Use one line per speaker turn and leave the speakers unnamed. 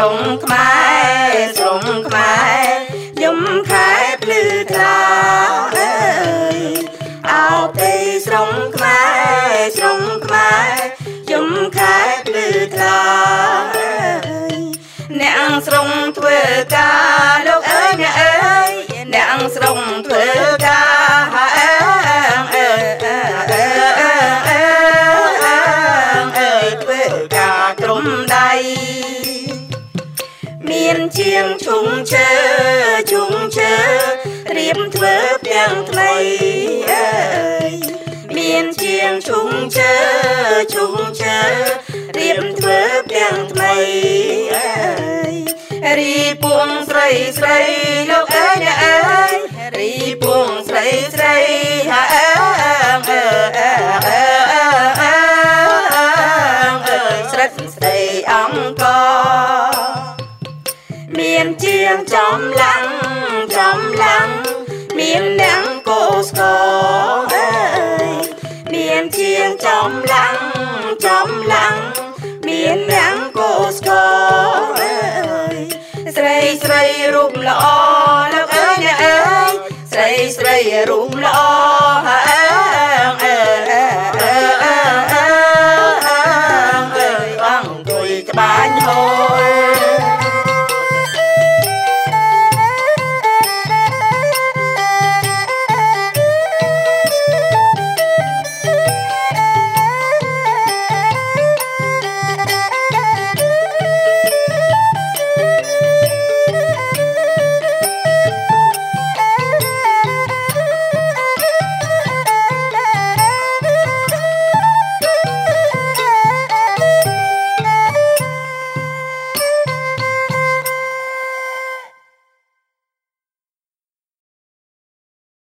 ស្រុងខ្មែរស្រុងខ្មែរខ្ញុំខែភ្លឺថ្លាអើយអោទេស្រុងខ្មែរស្រុងខ្មែរខ្ញុំខែភ្លឺថ្លាអើយអ្នកស្រុងធ្វើការលោកអើយអ្នកអើយអ្នកស្រុងធ្វើការអើយធ្វើការក្រុមដៃមានជាងឈុងឈើរៀបធ្វើផ្ទាំងថ្មីអើយមានជាងឈុងឈើរៀបធ្វើផ្ទាំងថ្មីអើយរីពួងស្រីលោកអើយអ្នកអើយរីពួងស្រីស្រិតស្រីអង្គមានជាងចំឡាំងមានអ្នកកោស្គអើយមានជាងចំឡាំងមានអ្នកកោស្គអើយស្រីរូបល្អលោកអើយអ្នកអើយស្រីរូបល្អ